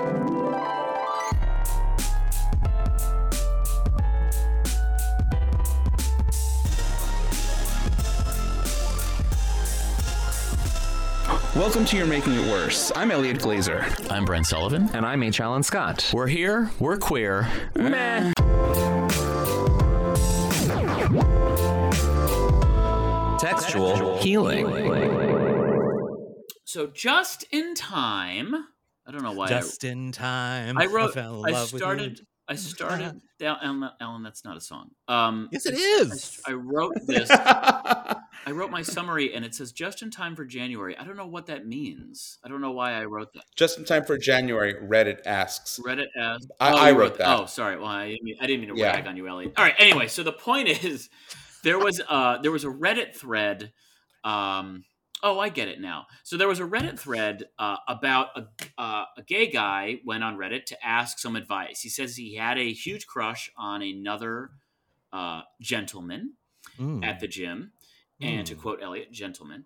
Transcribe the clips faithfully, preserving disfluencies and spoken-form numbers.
Welcome to You're Making It Worse. I'm Elliot Glazer. I'm Brent Sullivan. And I'm H. Alan Scott. We're here. We're queer. Meh. Textual healing. So just in time, I don't know why. Just I, in time. I wrote. I, fell in I love started. with you. I started. Alan, Alan, that's not a song. Um, yes, it is. I, I wrote this. I wrote my summary, and it says "just in time for January." I don't know what that means. I don't know why I wrote that. Just in time for January, Reddit asks. Reddit asks. I, oh, I wrote, wrote that. Oh, sorry. Well, I didn't mean, I didn't mean to yeah. rag on you, Elliot. All right. Anyway, so the point is, there was uh there was a Reddit thread. Um, oh, I get it now. So there was a Reddit thread uh, about a, uh, a gay guy went on Reddit to ask some advice. He says he had a huge crush on another uh, gentleman mm. at the gym. And mm. to quote Elliot, gentleman.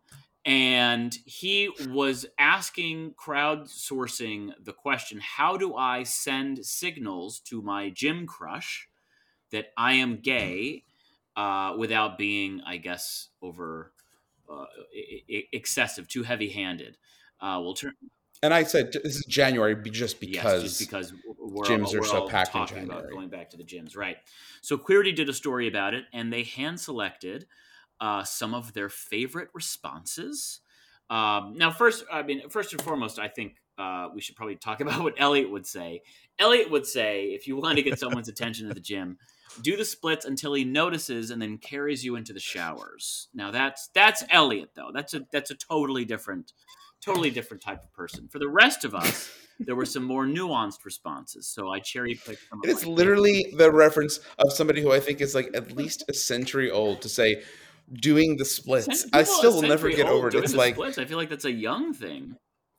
And he was asking, crowdsourcing the question, how do I send signals to my gym crush that I am gay uh, without being, I guess, over... Uh, excessive, too heavy-handed. Uh, we'll turn. And I said this is January, just because, yes, just because we're, gyms we're are so all packed in talking January. About going back to the gyms, right? So Queerty did a story about it, and they hand-selected uh, some of their favorite responses. Um, now, first, I mean, first and foremost, I think uh, we should probably talk about what Elliot would say. Elliot would say, if you want to get someone's attention at the gym, do the splits until he notices and then carries you into the showers. Now that's that's Elliot though. That's a that's a totally different, totally different type of person. For the rest of us, there were some more nuanced responses. So I cherry picked some. It's literally favorites. The reference of somebody who I think is like at least a century old to say doing the splits. I still will never get over it. It's like splits. I feel like that's a young thing.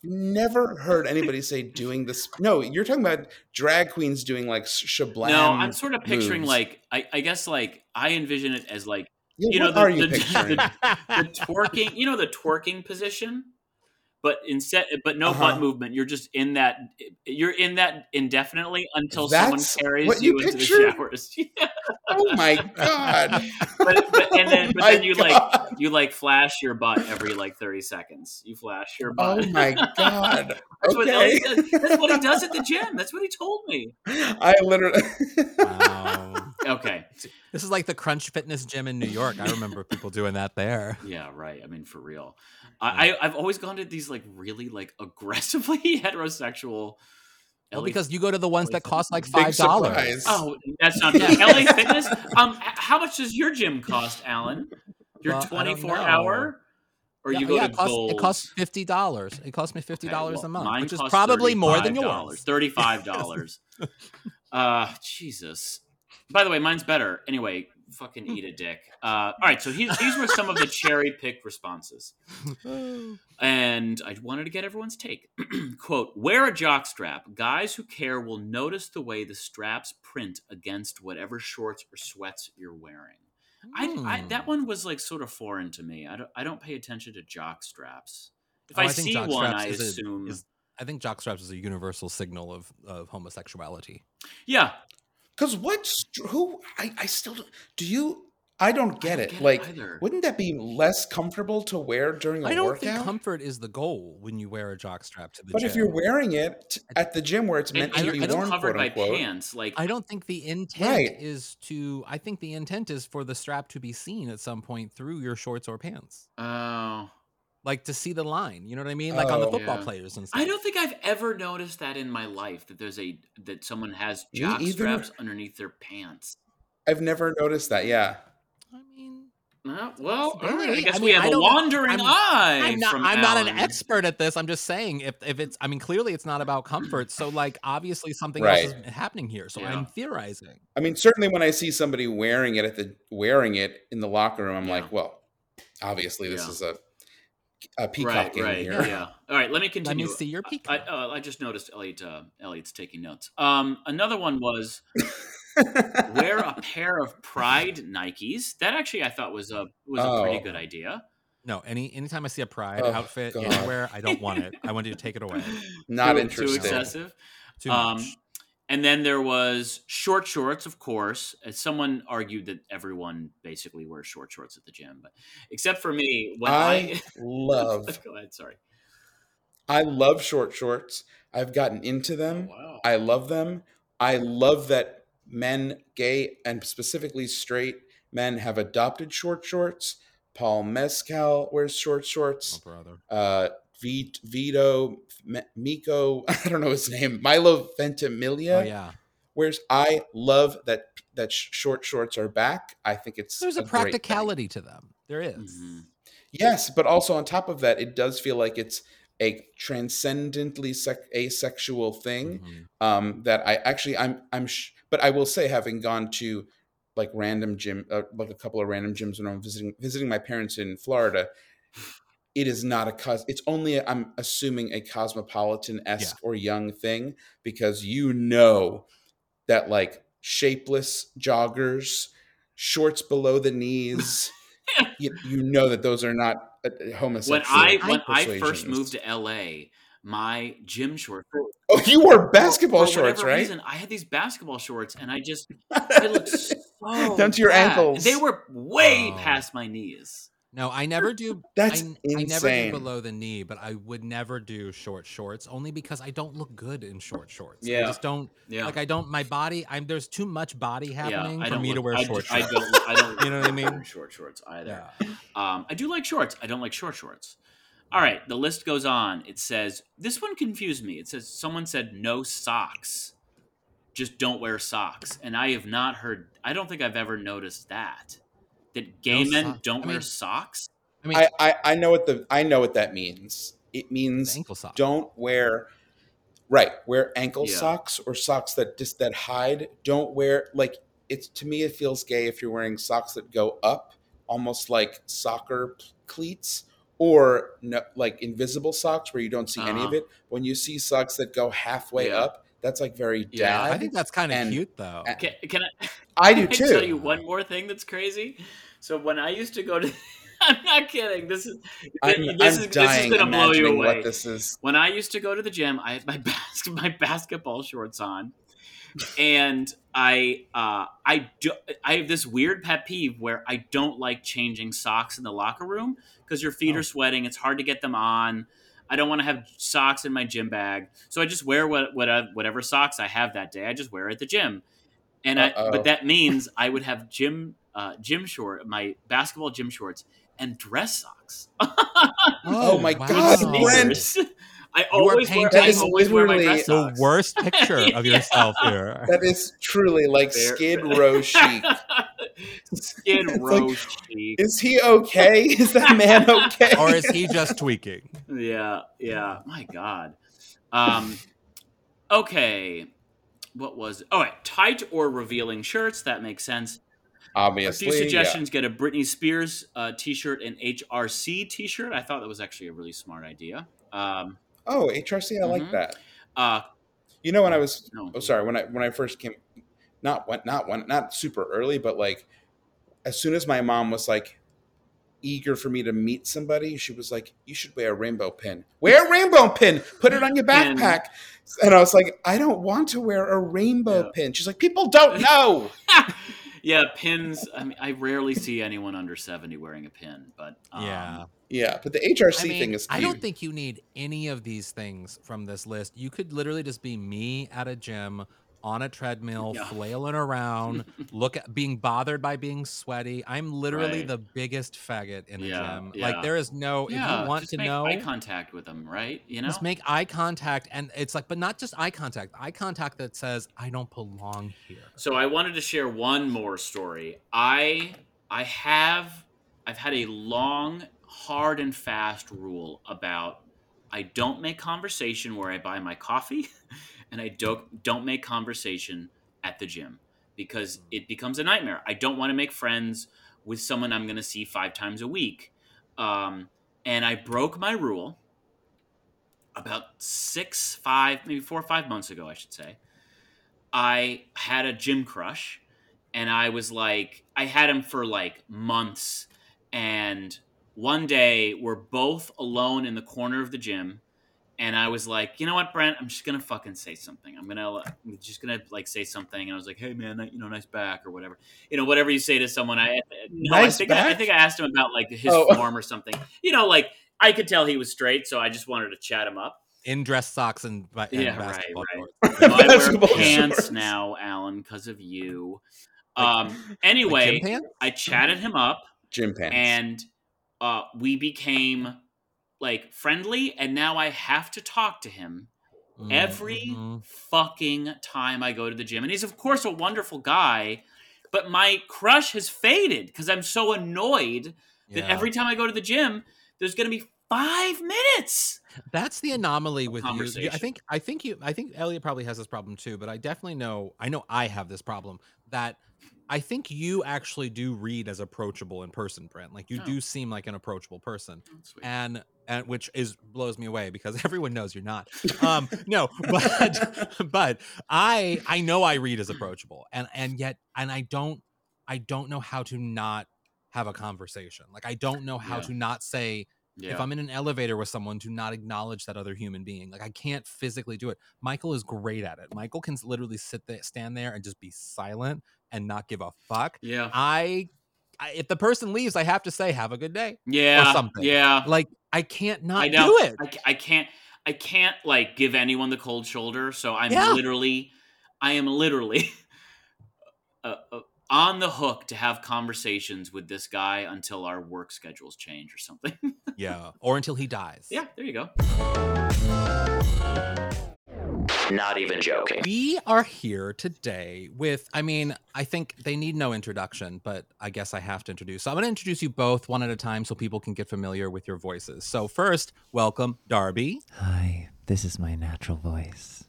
Never heard anybody say doing this. No, you're talking about drag queens doing like shablam. No, I'm sort of picturing moves. like I, I guess like I envision it as like yeah, you know what the, are you the, picturing? The, the twerking, you know the twerking position, but instead, but no uh-huh. butt movement. You're just in that. You're in that indefinitely until That's someone carries what you, you into picture? the showers. Yeah. Oh my god! but, but and then, oh but then you god. like you like flash your butt every like thirty seconds. You flash your butt. Oh my god! That's, okay. what Elliot does. That's what he does at the gym. That's what he told me. I literally. Wow. Okay. This is like the Crunch Fitness gym in New York. I remember people doing that there. Yeah, right. I mean, for real. I, I I've always gone to these like really like aggressively heterosexual. Well, because you go to the ones that cost like five dollars. Oh, that's not true. L A Fitness. Um, how much does your gym cost, Alan? Your well, twenty-four hour, or yeah, you go yeah, to it costs, Gold? It costs fifty dollars. It costs me fifty dollars okay, well, a month, which is costs probably more than yours. Thirty-five dollars. uh, Jesus. By the way, mine's better. Anyway, fucking eat a dick. Uh, all right, so he, these were some of the cherry-picked responses. And I wanted to get everyone's take. Quote, wear a jockstrap. Guys who care will notice the way the straps print against whatever shorts or sweats you're wearing. Mm. I, I that one was like sort of foreign to me. I don't, I don't pay attention to jock straps. If oh, I, I see one, I assume... A, is, I think jock straps is a universal signal of, of homosexuality. Yeah. Because what's who I, I still don't, do you I don't get I don't it. Get like, it wouldn't that be less comfortable to wear during a I don't workout? think comfort is the goal when you wear a jockstrap to the but gym. But if you're wearing it at the gym where it's meant and, to and be worn, covered quote by unquote, pants, like I don't think the intent right. is to. I think the intent is for the strap to be seen at some point through your shorts or pants. Oh. Like to see the line, you know what I mean? Like oh, on the football yeah. players and stuff. I don't think I've ever noticed that in my life that there's a that someone has jock straps underneath their pants. I've never noticed that. Yeah. I mean, uh, well, really? I guess I mean, we have I a wandering I'm, eye. I'm, not, from I'm not an Alan. expert at this. I'm just saying if if it's. I mean, clearly it's not about comfort. So like, obviously something right. else is happening here. So yeah. I'm theorizing. I mean, certainly when I see somebody wearing it at the wearing it in the locker room, I'm yeah. like, well, obviously this yeah. is a. A peacock right, game right, here. Yeah. All right, let me continue. Let me see your peacock. I, uh, I just noticed Elliot. Uh, Elliot's taking notes. Um, another one was wear a pair of Pride Nikes. That actually I thought was a was a oh. pretty good idea. No, any anytime I see a Pride oh, outfit God. anywhere, I don't want it. I want you to take it away. Not too, interested. Too excessive. Too Um, much. and then there was short shorts, of course. As someone argued that everyone basically wears short shorts at the gym, but except for me, when I I, love go ahead, sorry. I love short shorts. I've gotten into them. Oh, wow. I love them. I love that men, gay and specifically straight men, have adopted short shorts. Paul Mescal wears short Oh, shorts. brother. Uh, V- Vito, M- Miko, I don't know his name, Milo Ventimiglia. Oh yeah. Whereas I love that that sh- short shorts are back. I think it's There's a, a great thing. practicality to them. There is. Mm-hmm. Yes, but also on top of that, it does feel like it's a transcendently sec- asexual thing. Mhm. Um, that I actually I'm I'm sh- but I will say, having gone to like random gym, uh, like a couple of random gyms when I'm visiting visiting my parents in Florida, it is not a cos. It's only i I'm assuming a cosmopolitan esque or young thing, because you know that like shapeless joggers, shorts below the knees, you, you know that those are not uh, homosexual When I when I persuasions. first moved to L A, my gym shorts. Oh, you wore basketball for shorts, whatever right? reason, I had these basketball shorts, and I just I looked so Down to your bad. ankles. They were way Oh. past my knees. No, I never do. That's I, I never do insane. below the knee, but I would never do short shorts, only because I don't look good in short shorts. I Yeah. just don't. Yeah, Like I don't. My body. I'm. There's too much body happening yeah. I for don't me look, to wear I, short I shorts. don't. I don't. You know what I look good in mean? Short shorts either. Yeah. Um, I do like shorts. I don't like short shorts. All right, the list goes on. It says this one confused me. It says someone said no socks. Just don't wear socks, and I have not heard. I don't think I've ever noticed that. That gay No men sock- don't I wear mean- socks. I mean, I, I I know what the I know what that means. It the means ankle sock. don't wear right wear ankle Yeah. socks or socks that just that hide. Don't wear like it's to me it feels gay if you're wearing socks that go up, almost like soccer cleats, or no, like invisible socks where you don't see any of Uh-huh. it. When you see socks that go halfway Yeah. up, that's like very Yeah. dad. I think that's kind of and- cute though. and- Can, can I? I do Can I tell too. you one more thing that's crazy? So when I used to go to, I'm not kidding. This is I'm, this I'm is this is dying gonna blow you imagining away. what this is. When I used to go to the gym, I had my bas- my basketball shorts on, and I uh, I do I have this weird pet peeve where I don't like changing socks in the locker room because your feet Oh. are sweating. It's hard to get them on. I don't want to have socks in my gym bag, so I just wear what, what whatever socks I have that day. I just wear at the gym, and I, Uh-oh. but that means I would have gym uh, gym short my basketball gym shorts and dress socks. Oh my wow. God, Brent. Sneakers. I You are always wear painting I That is always wear my literally dress The socks. worst picture of Yeah. yourself here. That is truly like Fair- Skid Row chic. Skid It's Row like- chic. Is he okay? Is that man okay? Or is he just tweaking? Yeah, yeah. My God. Um, okay. What was it? Oh, right. Tight or revealing shirts. That makes sense. Obviously, A few yeah. suggestions: get a Britney Spears uh, T-shirt and H R C T-shirt. I thought that was actually a really smart idea. Um, Oh, H R C, I like Mhm. that. uh, You know, when I was no. oh sorry, when I when I first came, not when not when not super early, but like as soon as my mom was like eager for me to meet somebody, she was like, "You should wear a rainbow pin. Wear a rainbow pin. Put it on your Pin. backpack." And I was like, "I don't want to wear a rainbow Yeah. pin." She's like, "People don't know." Yeah, pins. I mean, I rarely see anyone under seventy wearing a pin, but um, Yeah. Yeah, but the H R I C mean, thing is I cute. don't think you need any of these things from this list. You could literally just be me at a gym on a treadmill, Yeah. flailing around, look at being bothered by being sweaty. I'm literally Right. the biggest faggot in a Yeah, gym. yeah. Like there is no yeah, if you want just to make know eye contact with them, right? You know, just make eye contact, and it's like, but not just eye contact, eye contact that says I don't belong here. So I wanted to share one more story. I I have I've had a long, hard and fast rule about I don't make conversation where I buy my coffee, and I don't don't make conversation at the gym because it becomes a nightmare. I don't want to make friends with someone I'm going to see five times a week, um, and I broke my rule about six, five, maybe four or five months ago, I should say. I had a gym crush, and I was like, I had him for like months. And one day we're both alone in the corner of the gym, and I was like, you know what, Brent, I'm just gonna fucking say something. I'm gonna I'm just gonna like say something, and I was like, hey man, you know, nice back or whatever, you know, whatever you say to someone. I no, Nice I think back? I, I think I asked him about like his Oh. form or something. You know, like I could tell he was straight, so I just wanted to chat him up. In dress socks and, and Yeah, right, basketball right. shorts. You know, I wear Basketball pants shorts. now, Alan, because of you. Like- Um. Like gym Anyway, pants? I chatted him up, Gym pants. and uh, we became like friendly, and now I have to talk to him every Mhm. fucking time I go to the gym. And he's of course a wonderful guy, but my crush has faded because I'm so annoyed that Yeah. every time I go to the gym, there's going to be five minutes. That's the anomaly with you. you. I Conversation. think I think you I think Elliot probably has this problem too, but I definitely know I know I have this problem that I think you actually do read as approachable in person, Brent. Like you Oh. do seem like an approachable person. Oh, sweet. And and which is blows me away because everyone knows you're not. Um no, but but I I know I read as approachable and and yet and I don't I don't know how to not have a conversation. Like I don't know how Yeah. to not say Yeah. if I'm in an elevator with someone to not acknowledge that other human being. Like I can't physically do it. Michael is great at it. Michael can literally sit there, stand there and just be silent and not give a fuck. yeah. I, I if the person leaves, I have to say have a good day Yeah. or something. Yeah. Like I can't not I know. do it. I, ca- I can't. I can't like give anyone the cold shoulder. So I'm Yeah. literally, I am literally uh, uh, on the hook to have conversations with this guy until our work schedules change or something. Yeah. Or until he dies. Yeah, there you go. Not even joking. We are here today with, I mean, I think they need no introduction, but I guess I have to introduce. So I'm going to introduce you both one at a time so people can get familiar with your voices. So first, welcome, Darby. Hi, this is my natural voice.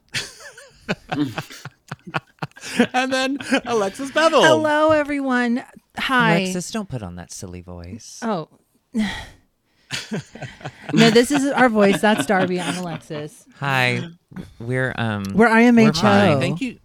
And then Alexis Bevel. Hello, everyone. Hi. Alexis, don't put on that silly voice. Oh. No, this is our voice. That's Darby. I'm Alexis. Hi, we're um. We're I M H O. We're fine. Thank you.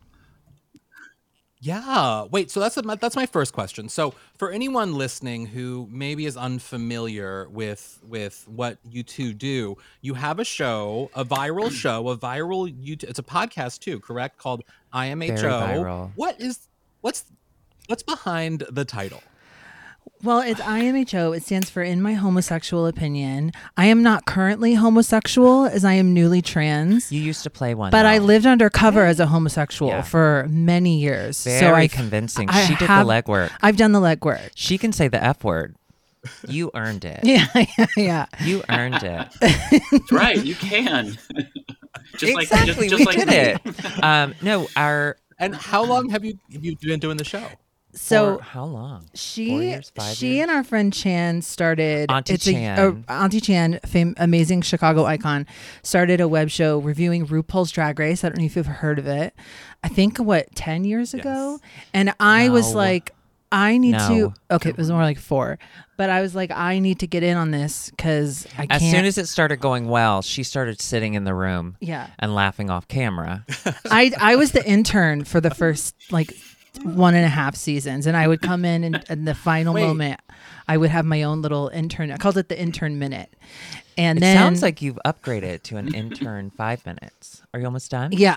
Yeah. Wait, so that's a, that's my first question. So for anyone listening who maybe is unfamiliar with with what you two do, you have a show, a viral show, a viral YouTube, it's a podcast too, correct? Called I M H O. Very viral. What is what's what's behind the title? Well, it's I M H O. It stands for In My Homosexual Opinion. I am not currently homosexual as I am newly trans, You used to play one, but I though. lived undercover as a homosexual Yeah. for many years. Very so I convincing. I she did have- the legwork. I've done the legwork. She can say the F word. You earned it. Yeah, yeah, yeah. You earned it. That's right. You can. just like just, exactly. just we like did me. it. Um, no, our And how long have you have you been doing the show? So for how long? Four she years, five she years? and our friend Chan started Auntie it's a- Chan. A, Auntie Chan, fame, amazing Chicago icon, started a web show reviewing RuPaul's Drag Race. I don't know if you've heard of it. I think what ten years ago, and I was No. like, I need No. to. Okay, it was more like four, but I was like, I need to get in on this because I As can't. soon as it started going well, she started sitting in the room yeah, and laughing off camera. I I was the intern for the first like one and a half seasons, and I would come in and in the final Wait. moment, I would have my own little intern. I called it the intern minute, and It then sounds like you've upgraded to an intern five minutes. Are you almost done? yeah.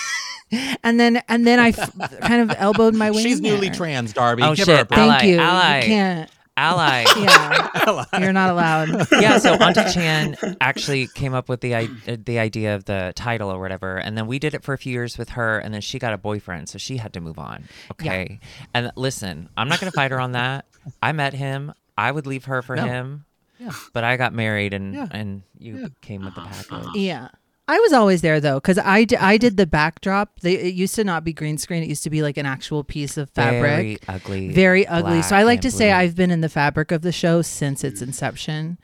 And then and then I f- kind of elbowed my way. She's in newly there. trans, Darby. Oh, Give her a shit. break. Thank Ally, you. ally. You can't. Ally. Yeah, you're not allowed. Yeah, so Auntie Chan actually came up with the i- uh, the idea of the title or whatever, and then we did it for a few years with her, and then she got a boyfriend, so she had to move on. Okay, and listen, I'm not gonna fight her on that. I met him. I would leave her for No. him. Yeah. But I got married, and Yeah. and you Yeah. came with the package. Yeah. I was always there though, because I, d- I did the backdrop. They, it used to not be green screen. It used to be like an actual piece of fabric. Very ugly. Very ugly. So I black like and to say blue. I've been in the fabric of the show since its inception.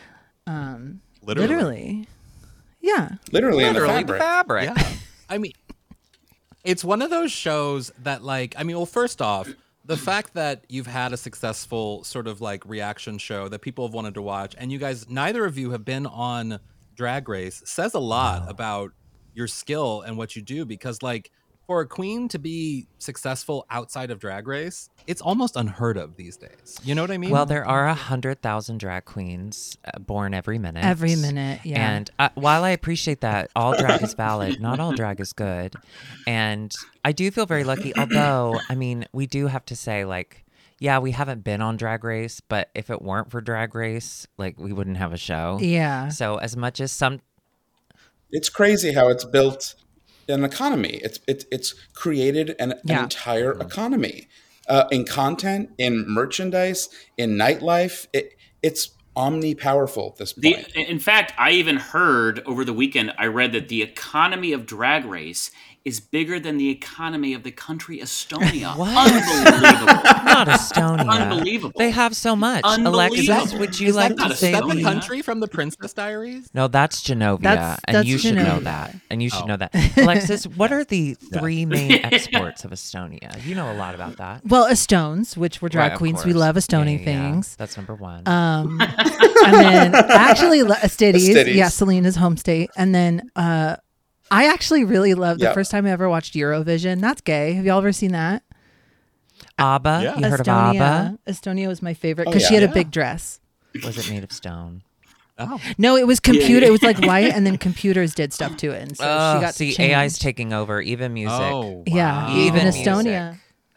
Um, Literally. literally. Yeah. Literally, in the Literally fabric. the fabric. Yeah. I mean, it's one of those shows that, like, I mean, well, first off, the fact that you've had a successful sort of like reaction show that people have wanted to watch, and you guys, neither of you have been on Drag Race, says a lot about your skill and what you do. Because, like, for a queen to be successful outside of Drag Race, it's almost unheard of these days. You know what I mean? Well, there are a hundred thousand drag queens uh, born every minute. Every minute, yeah. And uh, while I appreciate that all drag is valid, not all drag is good. And I do feel very lucky. Although, I mean, we do have to say, like, yeah, we haven't been on Drag Race, but if it weren't for Drag Race, like, we wouldn't have a show. Yeah. So as much as some, It's crazy how it's built an economy. It's it's it's created an, Yeah. an entire economy uh, in content, in merchandise, in nightlife. It it's omni powerful at this The, point. in fact, I even heard over the weekend, I read that the economy of Drag Race is bigger than the economy of the country Estonia. What? Unbelievable. not Estonia. Unbelievable. They have so much. Unbelievable. Alexis, would you Is like that, to not is say that the Estonia? country from the Princess Diaries? No, that's Genovia, That's- and that's you should know Genovia. that. And you should Oh. know that. Alexis, what are the three main exports of Estonia? You know a lot about that. Well, Estones, which were drag Right, of queens. We course. love Yeah, Estoning yeah, yeah. things. That's number one. Um, and then actually Le- Estides, Estides. yeah, Selena's home state. And then uh, I actually really love the Yeah. first time I ever watched Eurovision. That's gay. Have y'all ever seen that? ABBA. Yeah. You heard of Estonia. ABBA? Estonia was my favorite Oh, because she yeah. had a Yeah. big dress. Was it made of stone? Oh. No, it was computer. yeah. It was like white, and then computers did stuff to it, and so oh, she got see, to A I's change. taking over, even music. Oh, Yeah, wow. even Even Estonia.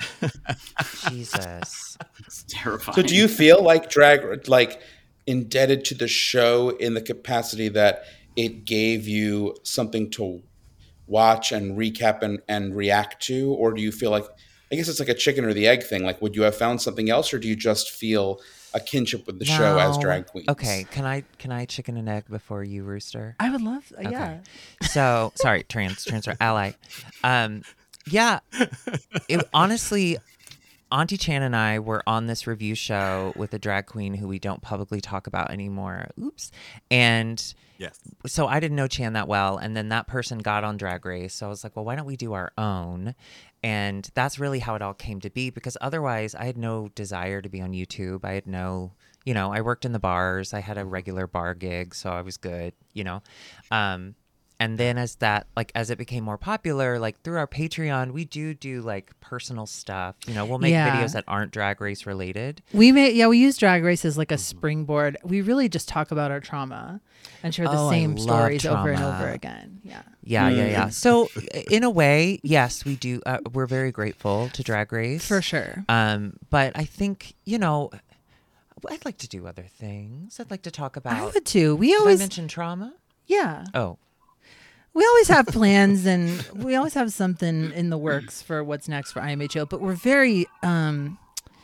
Jesus. It's terrifying. So do you feel like drag like indebted to the show in the capacity that it gave you something to watch and recap and, and react to? Or do you feel like, I guess it's like a chicken or the egg thing. Like, would you have found something else, or do you just feel a kinship with the show as No. drag queens? Okay, can I can I chicken and egg before you, Rooster? I would love, yeah. So sorry, trans transfer ally. Um, yeah, it, honestly, Auntie Chan and I were on this review show with a drag queen who we don't publicly talk about anymore. Oops. And Yes. so I didn't know Chan that well, and then that person got on Drag Race. So I was like, well, why don't we do our own? And that's really how it all came to be, because otherwise I had no desire to be on YouTube. I had no, you know, I worked in the bars. I had a regular bar gig, so I was good, you know. Um, and then as that, like, as it became more popular, like through our Patreon, we do do like personal stuff. You know, we'll make Yeah. videos that aren't Drag Race related. We may, yeah, we use Drag Race as like a springboard. We really just talk about our trauma and share the Oh, I same love stories over and trauma. over again. Yeah. Yeah, yeah, yeah. So in a way, yes, we do. Uh, we're very grateful to Drag Race. For sure. Um, but I think, you know, I'd like to do other things. I'd like to talk I about. would too. We Did I always, mention trauma? yeah, Oh, we always have plans and we always have something in the works for what's next for I M H O, but we're very um,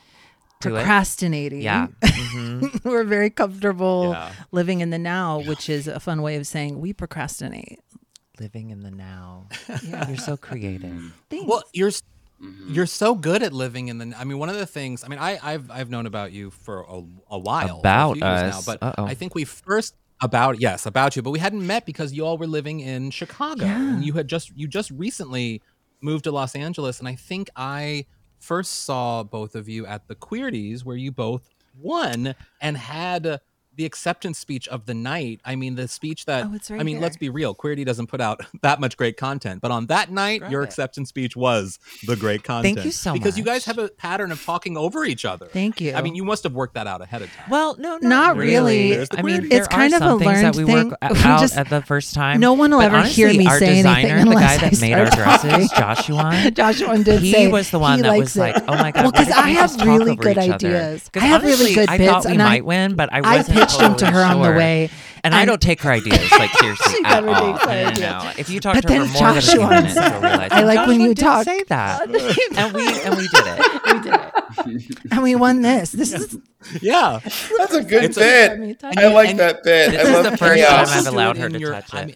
Do it. procrastinating. yeah. hmm We're very comfortable Yeah. living in the now, which is a fun way of saying we procrastinate. Living in the now. Yeah. You're so creative. Thanks. Well, you're s- you're so good at living in the. I mean, one of the things. I mean, I, I've I've known about you for a, a while, for a About few years us. now, but Uh-oh. I think we first about yes about you, but we hadn't met because you all were living in Chicago, Yeah. and you had just you just recently moved to Los Angeles, and I think I first saw both of you at the Queerties, where you both won and had uh, the acceptance speech of the night. I mean, the speech that Oh, it's right I mean, here. let's be real. Queerty doesn't put out that much great content, but on that night, Grab your it. acceptance speech was the great content. you so because you guys much. have a pattern of talking over each other. Thank you. I mean, you must have worked that out ahead of time. Well, no, not, Not really. There's the I mean, queer- there It's kind are of some a things that learned we thing. work We out just- at the first time. No one will But ever honestly, hear me our say designer, anything the guy unless I that made our start dresses, talking. Joshua. Joshua did He say was the one he that likes was like, it. "Oh my god!" Well, what because if I we have just talk really over good each other?" ideas. 'Cause I have really honestly, good I bits, thought we and I- might win, but I I wasn't pitched them to totally her on the sure. way, And, I and- don't take her ideas like seriously She at never all. takes my No, no, ideas. no. If you talk But to her then more than a few Joshua minutes, said- you'll realize. I like when Joshua you did talk- Say that, and we and we did it. we did it, and we won this. This is yeah. That's a good It's a- bit. I mean, I like and- that bit. This I is love the first chaos. time I've Do it allowed her in to your- touch I it. mean,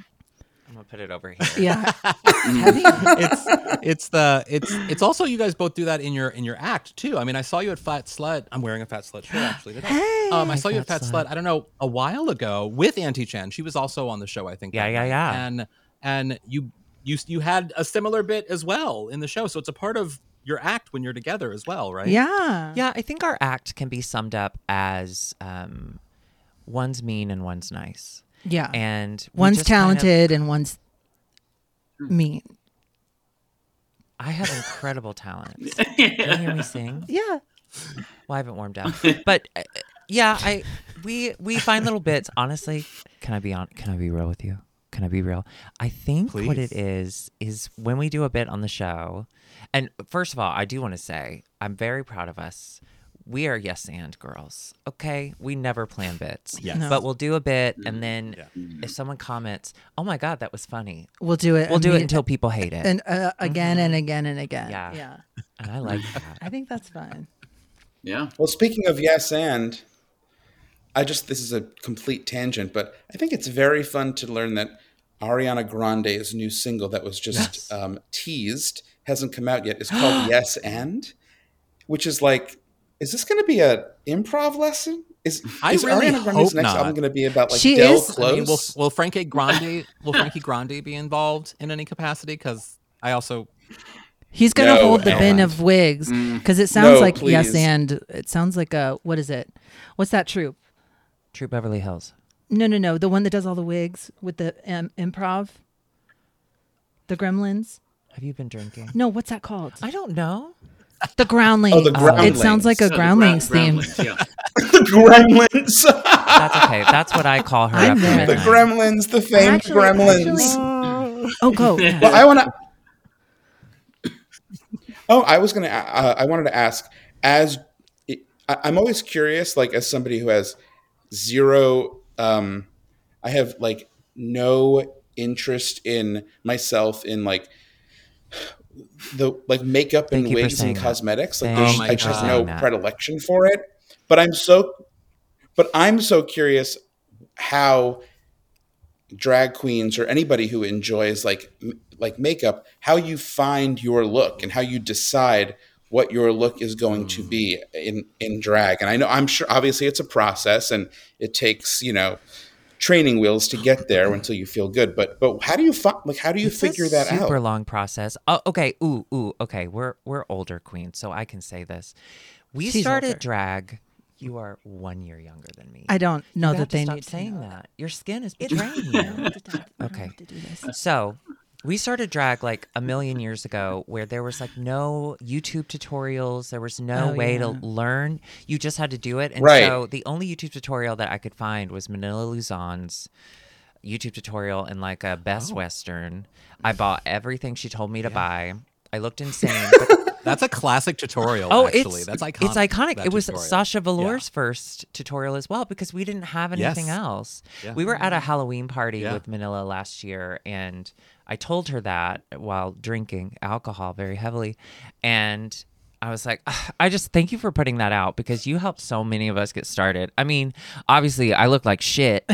I'm gonna put it over here. yeah. it's it's the it's it's also you guys both do that in your in your act too. I mean, I saw you at Fat Slut. I'm wearing a Fat Slut shirt actually today. Hey. Um, I Hi, saw you at Fat Fat Slut. Slut. I don't know, a while ago with Auntie Chen. She was also on the show, I think. Yeah, that yeah, night. yeah. And and you you you had a similar bit as well in the show, so it's a part of your act when you're together as well, right? Yeah. Yeah, I think our act can be summed up as um, one's mean and one's nice, Yeah. and we One's just kind of- talented and one's mean. I have incredible talents. Can you hear me sing? Yeah. Well, I haven't warmed up, but uh, yeah, I we we find little bits. Honestly, can I be on? Can I be real with you? Can I be real? I think what it Please. is is when we do a bit on the show, and first of all, I do want to say I'm very proud of us. We are yes and girls. Okay, we never plan bits. Yes. No. But we'll do a bit, and then Yeah. if someone comments, "Oh my god, that was funny," We'll do it. we'll do it imme- until people hate it, and uh, again and again and again. Yeah. Yeah. and I like that. I think that's fun. Yeah. Well, speaking of yes and, I just, this is a complete tangent, but I think it's very fun to learn that Ariana Grande's new single that was just Yes. um, teased, hasn't come out yet, is called Yes and, which is like, is this going to be a improv lesson? Is, I is really Ariana Grande's hope next not. album going to be about like She Del is- Close? I mean, will, will Frankie Grande will Frankie Grande be involved in any capacity? Because I also He's gonna No, hold the bin Ellen. of wigs Mm. because it sounds No, like yes please. and it sounds like a what is it? What's that troupe? True Beverly Hills. No, no, no. The one that does all the wigs with the um, improv. The Gremlins. Have you been drinking? No, what's that called? I don't know. The Groundlings. Oh, the It sounds like a So the Groundlings Ground- theme. Groundlings, yeah. Gremlins. That's okay. That's what I call her. I'm after there. The midnight. Gremlins, the famed Actually- Gremlins. actually- Oh, go. Yeah. Well, I want to. Oh, I was gonna. Uh, I wanted to ask. As I, I'm always curious, like as somebody who has zero, um, I have like no interest in myself in like the like makeup and Thank you for wigs saying and that. cosmetics. Like, Thank there's, you I for just have saying no that. predilection for it. But I'm so, but I'm so curious how drag queens or anybody who enjoys like m- like makeup, how you find your look and how you decide what your look is going to be in in drag. And I know, I'm sure obviously it's a process and it takes, you know, training wheels to get there until you feel good. But but how do you find like how do you It's figure a that super out? long process. Oh, okay. Ooh, ooh. Okay, we're we're older queens, so I can say this. We She's started older. drag. You are one year younger than me. I don't know You have that to they stop need to saying know that. Your skin is It's betraying fine. you. Okay. So we started drag like a million years ago where there was like no YouTube tutorials. There was no Oh, way yeah. to learn. You just had to do it. And Right. so the only YouTube tutorial that I could find was Manila Luzon's YouTube tutorial in like a Best Oh. Western. I bought everything she told me to Yeah. buy. I looked insane. But that's a classic tutorial. Oh, actually, it's that's iconic. It's iconic. that It was tutorial. Sasha Velour's first tutorial as well because we didn't have anything Yes. else. Yeah. We were at a Halloween party Yeah. with Manila last year, and I told her that while drinking alcohol very heavily, and I was like, "Ugh, I just thank you for putting that out because you helped so many of us get started. I mean, obviously, I look like shit,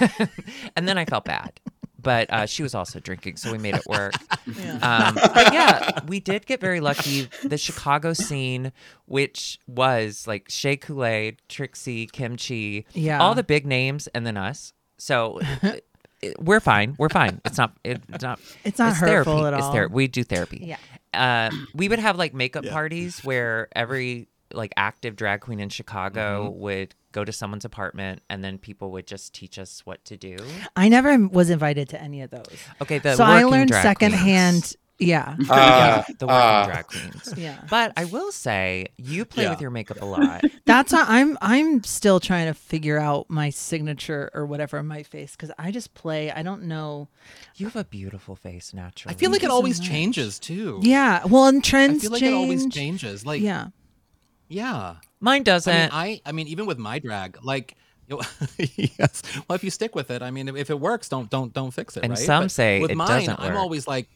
and then I felt bad. But uh, she was also drinking, so we made it work. Um, but yeah, we did get very lucky. The Chicago scene, which was like Shea Coulee, Trixie, Kimchi, Yeah. all the big names, and then us. So it- it- we're fine. We're fine. It's not. It, it's not. It's not therapy. hurtful at It's all. therapy. We do therapy. Yeah. Uh, we would have like makeup Yeah. parties where every like active drag queen in Chicago Mm-hmm. would go to someone's apartment, and then people would just teach us what to do. I never was invited to any of those. Okay, the so I working learned drag secondhand. queens. Yeah. Ah, Yeah, the working ah. drag queens. Yeah. But I will say, you play Yeah. with your makeup a lot. That's why I'm I'm still trying to figure out my signature or whatever on my face because I just play. I don't know. You have a beautiful face, naturally. I feel like Thank it you so always much. changes too. Yeah. Well, and I trends feel like change. it always changes. Like, Yeah. yeah. mine doesn't. I mean, I, I mean, even with my drag, like, you know, yes. Well, if you stick with it, I mean, if, if it works, don't, don't, don't fix it. And right? some But say with it mine, doesn't I'm work. always like,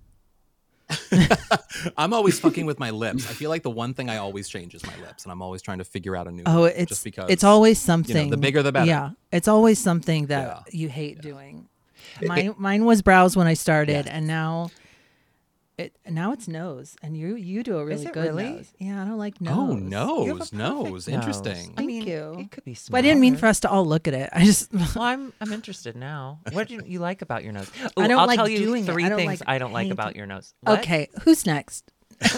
I'm always fucking with my lips. I feel like the one thing I always change is my lips, and I'm always trying to figure out a new. Oh, look, it's just because it's always something. bigger the better. Yeah. It's always something that Yeah. you hate doing. Mine mine was brows when I started, and now. It, now it's nose, and you you do a really it good really? nose. Yeah, I don't like nose. Oh, You have a nose, perfect nose, interesting. I Thank mean, you. it could be But smaller. I didn't mean for us to all look at it. I just Well, I'm I'm interested now. What do you like about your nose? I Ooh, don't I'll like tell you doing it. three I don't things like I don't like painting. about your nose. What? okay. Who's next?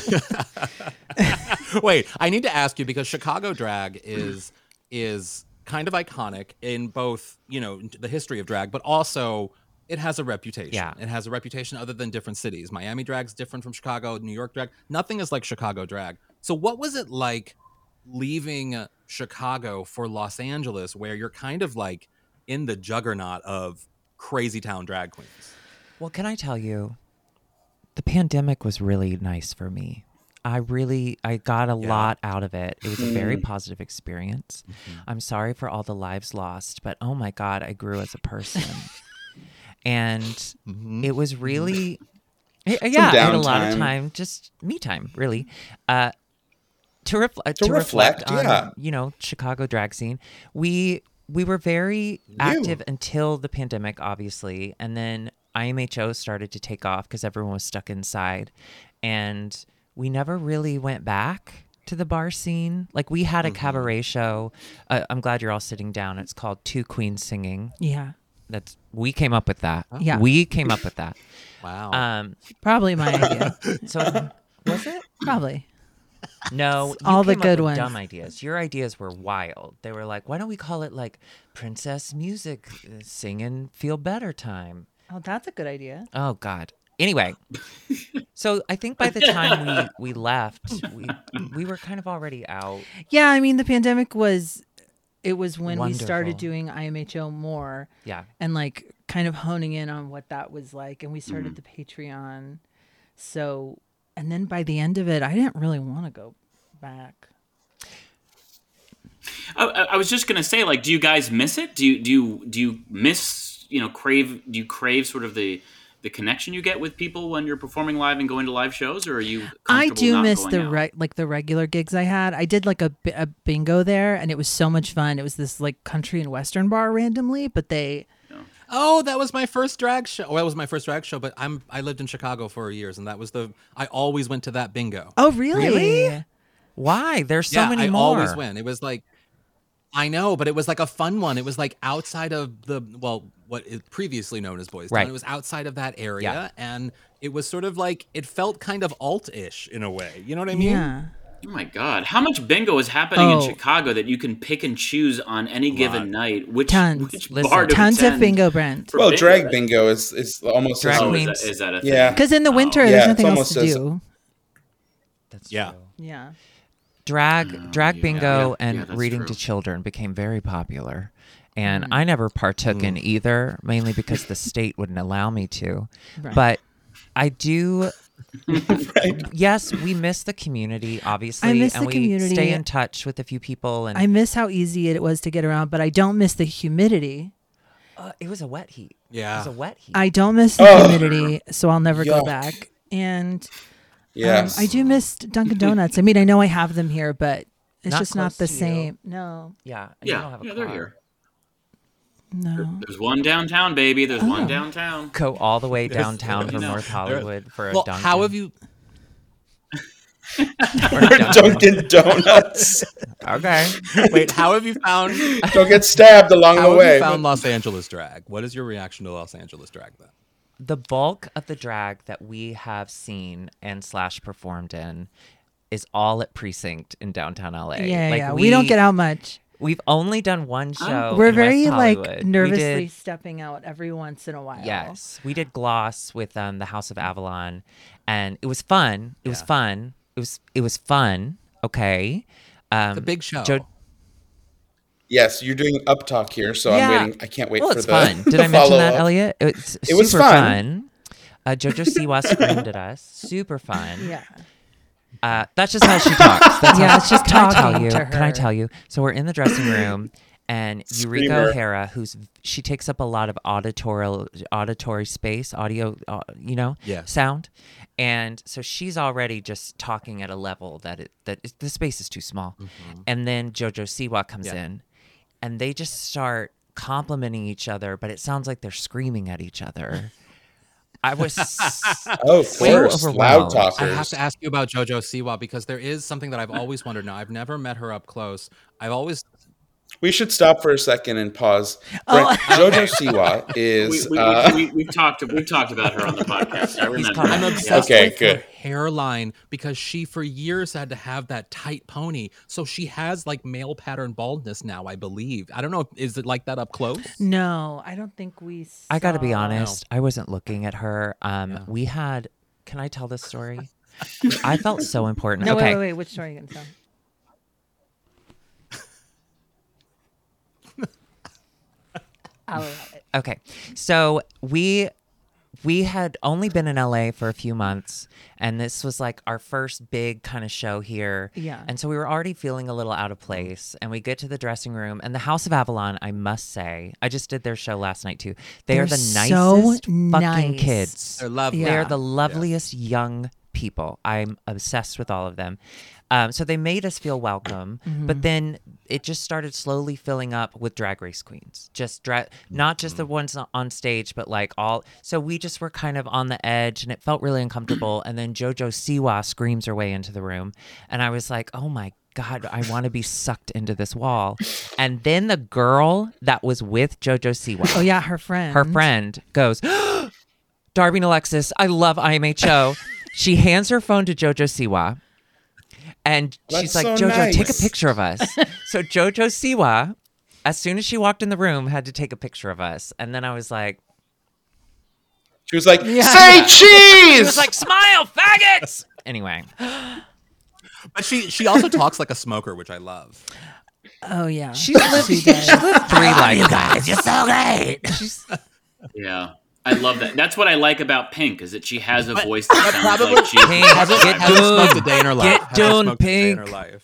Wait, I need to ask you because Chicago drag is is kind of iconic in both, you know, the history of drag, but also it has a reputation. Yeah. It has a reputation other than different cities. Miami drag's different from Chicago, New York drag. Nothing is like Chicago drag. So what was it like leaving Chicago for Los Angeles, where you're kind of like in the juggernaut of crazy town drag queens? Well, can I tell you, the pandemic was really nice for me. I really, I got a Yeah. lot out of it. It was a very positive experience. Mm-hmm. I'm sorry for all the lives lost, but oh my God, I grew as a person. And Mm-hmm. it was really, yeah, I had a lot of downtime. time, just me time, really, uh, to, refl- uh, To to reflect, reflect, on, yeah. you know, Chicago drag scene. We we were very active until the pandemic, obviously, and then I M H O started to take off because everyone was stuck inside, and we never really went back to the bar scene. Like we had a cabaret show. Uh, I'm glad you're all sitting down. It's called Two Queens Singing. Yeah. That's we came up with that. Yeah. we came up with that. Wow. Um, Probably my idea. so was it? Probably. No, you All the came up good with ones. Dumb ideas. Your ideas were wild. They were like, why don't we call it like Princess Music uh, Singing Feel Better Time? Oh, that's a good idea. Oh God. Anyway, so I think by the time we we left, we we were kind of already out. Yeah, I mean the pandemic was it was when we started Wonderful. doing I M H O more Yeah. and like kind of honing in on what that was like, and we started Mm-hmm. the Patreon. So, and then by the end of it, I didn't really want to go back. I, I I was just gonna say, like, do you guys miss it? Do you do you do you miss you know crave? Do you crave sort of the the connection you get with people when you're performing live and going to live shows, or are you? I comfortable do not miss going the out? re- like the regular gigs I had. I did like a, bi- a bingo there, and it was so much fun. It was this like country and western bar randomly, but they Oh, that was my first drag show. Well, that was my first drag show, but I'm I lived in Chicago for years, and that was the I always went to that bingo. oh really? Really? Why? There's so yeah, many I more. always win. It was like I know, but it was like a fun one. It was like outside of the well, what is previously known as Boys Town. Right. It was outside of that area, Yeah. and it was sort of like it felt kind of alt-ish in a way. You know what I mean? Yeah. Oh my God! How much bingo is happening in Oh. Chicago that you can pick and choose on any given night? Which Tons. which Listen, bar to Tons of attend bingo, Brent. for Well, bingo, drag right? bingo is is almost Drag as Oh, queen. is that, is that a thing? Yeah. Because in the winter, Yeah, there's it's nothing else almost to as- do. That's Yeah. true. Yeah. Drag drag yeah, bingo yeah, and yeah, that's reading true. to children became very popular. And I never partook in either, mainly because the state wouldn't allow me to. Right. But I do yes, we miss the community, obviously. miss and the we community. stay in touch with a few people and I miss how easy it was to get around, but I don't miss the humidity. uh, it was a wet heat. It Yeah. was a wet heat. I don't miss the Ugh. humidity, so I'll never go Yuck. back. And Yes. um, I do miss Dunkin' Donuts. I mean, I know I have them here, but it's Not just not close the to you. same. No, yeah. And you Yeah, don't have a yeah, car. they're here. no. There's one downtown, baby. There's Oh. one downtown. Go all the way downtown you from know. North Hollywood for a Well, Dunkin'. how have you Or Dunkin' Donuts. Okay. wait, how have you found Don't get stabbed along how the have way. you found Los Angeles drag? What is your reaction to Los Angeles drag then? The bulk of the drag that we have seen and slash performed in is all at Precinct in downtown L A. Yeah, like yeah. We, don't get out much. We've only done one show. We're in very West like Hollywood. We nervously did- stepping out every once in a while. yes, we did Gloss with um, the House of Avalon, and it was fun. It was Yeah. fun. It was it was fun. Okay. Um, The big show. Jo- Yes, you're doing up talk here, so Yeah. I'm waiting. I can't wait well, for it's the fun. Did the I mention that, follow-up. Elliot? It's It was super fun. fun. Uh, Jojo Siwa screamed at us. Super fun. Yeah. Uh, that's just how she talks. That's Yeah, how, it's just can I tell talking you? to Can I her. tell you? So we're in the dressing room, and Eureka Screamer. O'Hara, who's she takes up a lot of auditory auditory space, audio, uh, you know, Yes. sound, and so she's already just talking at a level that it that is, the space is too small, and then Jojo Siwa comes Yeah. in, and they just start complimenting each other, but it sounds like they're screaming at each other. I was Oh, of so course, loud overwhelmed. I talkers. have to ask you about JoJo Siwa because there is something that I've always wondered. Now, I've never met her up close. I've always We should stop for a second and pause. Oh. Brent, Jojo Siwa We, is we, uh, we, we, we've talked. We've talked about her on the podcast. I remember. coming. I'm Yeah. obsessed Okay, with good. her hairline because she for years had to have that tight pony. So she has like male pattern baldness now, I believe. I don't know. Is it like that up close? No, I don't think we. Saw... I got to be honest. I wasn't looking at her. Um, Yeah. We had. Can I tell this story? I felt so important. No, okay. wait, wait, wait. Which story are you gonna tell? I'll allow it. Okay. So we we had only been in L A for a few months, and this was like our first big kind of show here. Yeah. And so we were already feeling a little out of place, and we get to the dressing room, and the House of Avalon, I must say, I just did their show last night too. They They're are the so nicest fucking nice. kids. They're lovely. They're Yeah. the loveliest young people. I'm obsessed with all of them. Um, so they made us feel welcome, Mm-hmm. but then it just started slowly filling up with Drag Race queens. Just dra- not just the ones on stage, but like all. So we just were kind of on the edge, and it felt really uncomfortable. And then JoJo Siwa screams her way into the room, and I was like, "Oh my God, I want to be sucked into this wall." And then the girl that was with JoJo Siwa, Oh yeah, her friend. her friend goes, Darby and Alexis, I love I M H O. She hands her phone to JoJo Siwa, and she's That's like, so JoJo, take a nice. picture of us. So JoJo Siwa, as soon as she walked in the room, had to take a picture of us. And then I was like, She was like, Yeah. "Say Yeah. cheese." she was like, smile, faggots. Anyway, But she she also talks like a smoker, which I love. Oh yeah, she's lived, She she's does. lived three lifetimes. You're so great. She's, Yeah. I love that. That's what I like about Pink, is that she has a But- voice that but sounds probably- like she Pink, Hasn't, get hasn't smoked a done. day in her life. Get Hasn't done, smoked a day in her Pink. life.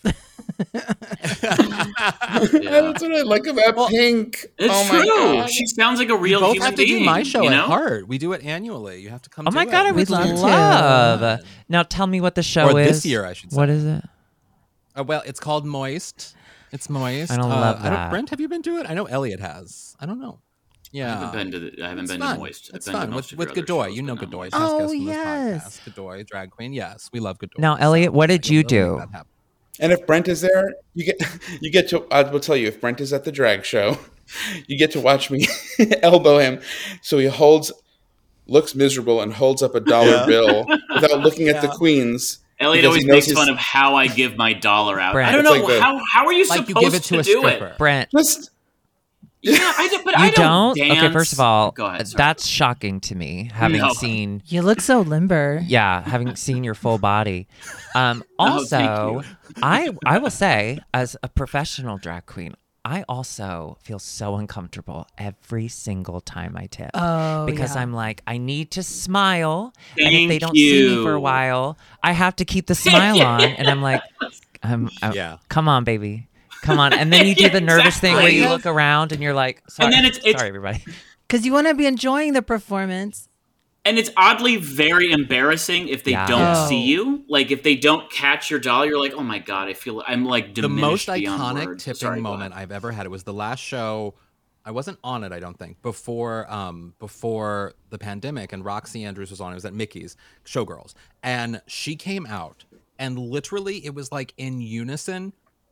Yeah. That's what I like about Pink. It's oh my true. God. She sounds like a You real both human have to being. do my show you at know? Heart. We do it annually. You have to come oh my to God, I it. would We'd love love. to. Now tell me what the show Or is. this year, I should say. What is it? Uh, well, it's called Moist. It's Moist. I don't Uh, love I that. Brent, have you been to it? I know Elliot has. I don't know. Yeah. I haven't been to the, I haven't It's been fun. to Moist. I've It's been to fun most with, of with your other Godoy. shows, You know but not Godoy. Moist. She has Oh, guests on this yes. podcast. Godoy, drag queen. Yes, we love Godoy. Now, Elliot, what did I you love that do? happened. And if Brent is there, you get you get to. I will tell you, if Brent is at the drag show, you get to watch me elbow him. So he holds, looks miserable, and holds up a dollar Yeah. bill without looking at the Yeah. queens. Elliot because always he knows makes he's- fun of how I give my dollar out. Brent. I don't It's know like the- how how are you Like supposed you give it to, to a do stripper. it? Brent, Just Yeah, I do, but you I don't? don't. Okay, first of all, Go ahead, sorry. that's shocking to me, having No. seen, You look so limber. yeah, having seen your full body. Um, Oh, thank also, I I will say, as a professional drag queen, I also feel so uncomfortable every single time I tip. Oh, because yeah. I'm like, I need to smile, and if they Thank don't see me for a you. while, I have to keep the smile on, and I'm like, I'm, I'm Yeah. come on, baby. Come on. And then you do Yeah, the nervous thing where you exactly. look around and you're like, sorry, And then it's- it's- sorry everybody. Because you want to be enjoying the performance. And it's oddly very embarrassing if they Yeah. don't Oh. see you. Like if they don't catch your dollar, you're like, oh my god, I feel I'm like The diminished most beyond iconic words. tipping Sorry, go moment ahead. I've ever had. It was the last show. I wasn't on it, I don't think, before um before the pandemic, and Roxy Andrews was on. It was at Mickey's Showgirls, and she came out, and literally it was like in unison,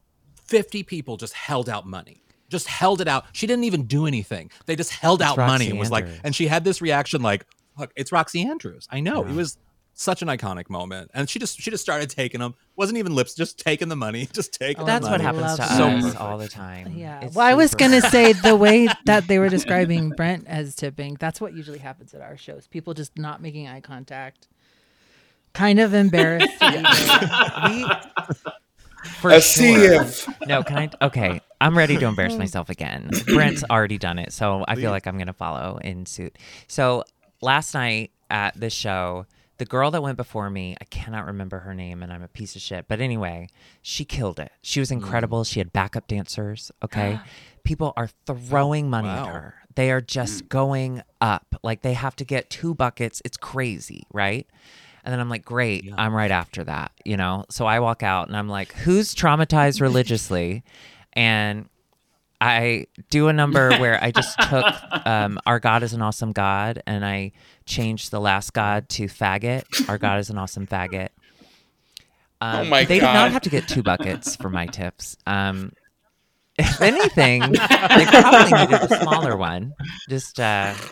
fifty people just held out money. Just held it out. She didn't even do anything. They just held It's out money Roxy and was like, Andrews. and she had this reaction like, "Look, it's Roxy Andrews." I know. Yeah. It was such an iconic moment, and she just she just started taking them. Wasn't even lips, just taking the money, just taking. Oh, the That's what money. happens to love us So that. perfect. all the time. Yeah. It's Well, I was super going to fun. say the way that they were describing Brent as tipping, that's what usually happens at our shows. People just not making eye contact. Kind of embarrassed. we, for a sure. sieve. No, can I? Okay, I'm ready to embarrass myself again. Brent's already done it, so I feel like I'm going to follow in suit. So last night at this show, the girl that went before me, I cannot remember her name, and I'm a piece of shit. But anyway, she killed it. She was incredible. She had backup dancers. Okay, people are throwing money Wow. at her. They are just going up. Like they have to get two buckets. It's crazy, right? And then I'm like, great, Yeah. I'm right after that, you know? So I walk out and I'm like, who's traumatized religiously? And I do a number where I just took um, Our God is an Awesome God and I changed the last God to faggot. Our God is an awesome faggot. Um, Oh my they did God. not have to get two buckets for my tips. Um, if anything, they probably needed a smaller one. Just, uh,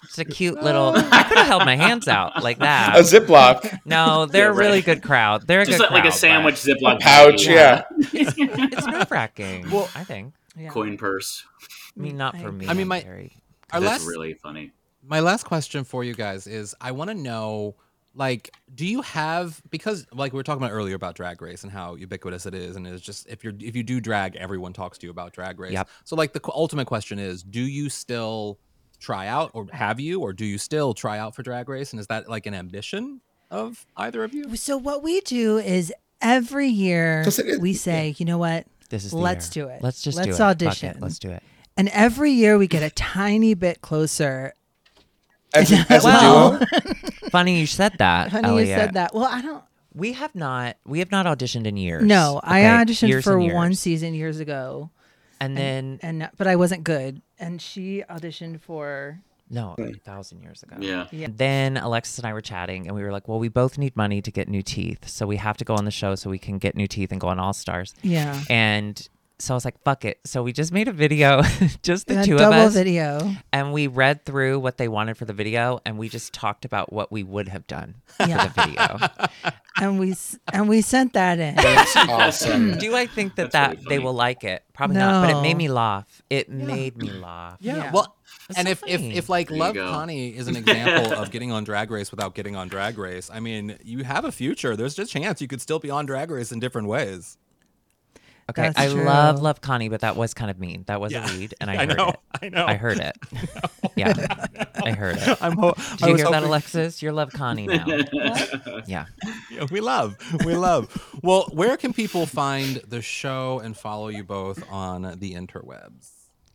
It's a cute little. I could have held my hands out like that. A Ziploc. No, they're Yeah, a really right. good crowd. They're a Just good like, like a crowd, sandwich but Ziploc Pouch, baggie. yeah. It's nerve wracking. Well, I think. Yeah. Coin purse. I mean, not for I- me. I mean, I'm my- very- Our That's last really funny. my last question for you guys is I want to know, like, do you have, because like we were talking about earlier about Drag Race and how ubiquitous it is, and it's just if you're if you do drag, everyone talks to you about Drag Race. Yep. So like the qu- ultimate question is, do you still try out, or have you, or do you still try out for Drag Race, and is that like an ambition of either of you? So what we do is every year 'Cause it is- we say, you know what? This is the Let's year. do it. Let's just Let's do it. Fuck it. audition. Let's do it. And every year we get a tiny bit closer. As, a- as Well, a duo? Funny you said that, Honey, Elliot. you said that. Well, I don't. We have not. We have not auditioned in years. No, I okay? auditioned Years for and one years. season years ago, and then and but I wasn't good. And she auditioned for. no, a thousand years ago. Yeah. Yeah. And then Alexis and I were chatting, and we were like, "Well, we both need money to get new teeth, so we have to go on the show so we can get new teeth and go on All Stars." Yeah. And so I was like, "Fuck it!" So we just made a video, just the A two of double us, video. and we read through what they wanted for the video, and we just talked about what we would have done Yeah. for the video. And we s- and we sent that in. That's awesome. Do I think that That's that really they funny. will like it? Probably not, but it made No. me laugh. It made me laugh. Yeah. Yeah. Well, That's and so if, if funny. if like There you Love go. Connie is an example of getting on Drag Race without getting on Drag Race, I mean, you have a future. There's just a chance you could still be on Drag Race in different ways. Okay, That's I love true. Love Connie, but that was kind of mean. That was Yeah. a read, and I I heard know, it. I know. I heard it. Yeah, I heard it. I'm ho- Did I you was hear that, hoping- Alexis? You're Love Connie now. Yeah. Yeah, we love, we love. Well, where can people find the show and follow you both on the interwebs?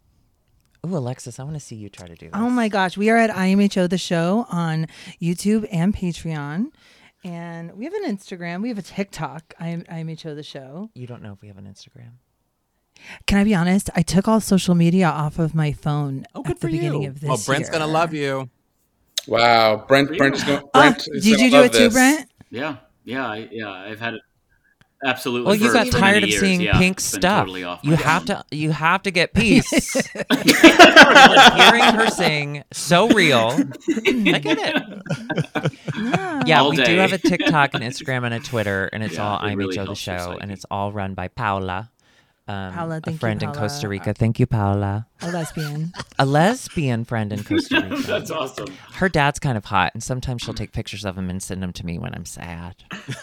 Ooh, Alexis, I want to see you try to do this. Oh my gosh, we are at I M H O the show on YouTube and Patreon, and we have an Instagram. We have a TikTok. I M- IMHO the show. You don't know if we have an Instagram. Can I be honest? I took all social media off of my phone Oh, good at the for beginning you. of this Well, Brent's year. gonna love you. Wow. Brent, Brent is going Oh, Brent is did gonna you do love it too, this. Brent? Yeah. Yeah. I, yeah. I've had it. Absolutely. Well, you for- got for tired many of years. seeing Yeah, pink it's been stuff. Totally off You my have phone. to. You have to get peace. Hearing her sing, so real. I get it. Yeah. Yeah, All we do day. have a TikTok, and Instagram, and a Twitter, and it's Yeah, all it really IMHO the helps your show, psyche. and it's all run by Paula, um, Paula, a thank you, friend in Paula. Costa Rica. Thank you, Paula. A lesbian. A lesbian friend in Costa Rica. That's awesome. Her dad's kind of hot, and sometimes she'll take pictures of him and send them to me when I'm sad.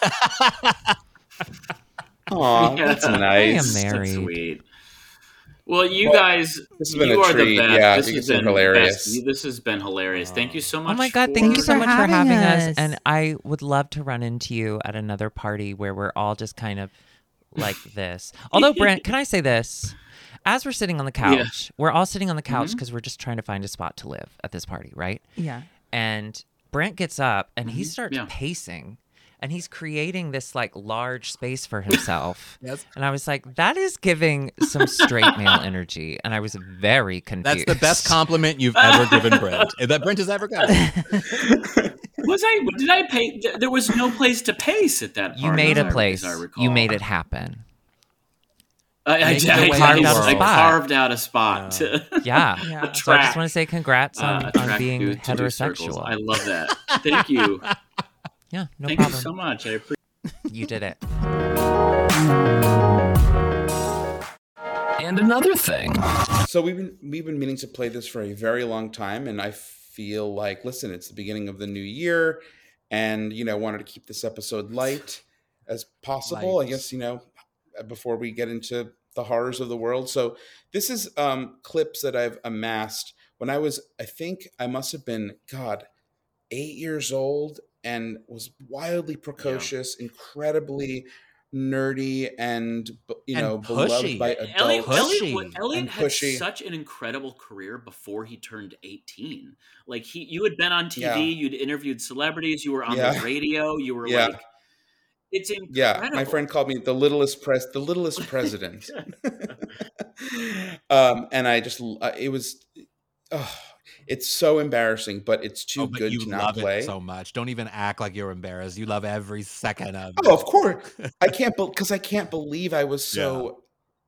Aw, Yeah. that's I am nice. That's married. sweet. Well, you Well, guys, this has been you a are treat. the best. Yeah, this you has guys been been hilarious. best. This has been hilarious. Thank you so much. Oh my God, for- thank you so for much for having having us. us. And I would love to run into you at another party where we're all just kind of like this. Although, Brent, can I say this? As we're sitting on the Yeah. couch, we're all sitting on the couch Mhm. because we're just trying to find a spot to live at this party, right? Yeah. And Brent gets up and he Mhm. starts Yeah. pacing. And he's creating this like large space for himself. Yes. And I was like, that is giving some straight male energy. And I was very confused. That's the best compliment you've ever given Brent. That Brent has ever gotten. Was I? Did I pay? There was no place to pace at that. You party, made as a I- place. as I recall. You made it happen. I, I, Make did- it I, the way carved you out a were. I spot. carved out a spot. to- Yeah. Yeah. a So I just track. want to say congrats on, uh, a on track being to- to do circles. heterosexual. I love that. Thank you. Yeah, no Thank problem. you so much. I appreciate. You did it. And another thing. So we've been we've been meaning to play this for a very long time, and I feel like, listen, it's the beginning of the new year, and you know, wanted to keep this episode light as possible. Light. I guess, you know, before we get into the horrors of the world. So this is um, clips that I've amassed when I was, I think I must have been, God, eight years old, and was wildly precocious, incredibly nerdy, and you And know, pushy. beloved by adults. Elliot, Elliot, Pushy. wa- Elliot And had pushy. such an incredible career before he turned eighteen. Like he, you had been on T V, Yeah. you'd interviewed celebrities, you were on Yeah. the radio, you were Yeah. like, it's incredible. Yeah, my friend called me the littlest pres, the littlest president. um, and I just, uh, it was, oh, it's so embarrassing, but it's too Oh, but good you to not love play. it so much. Don't even act like you're embarrassed. You love every second of it. Oh, of course, I can't, because I can't believe I was so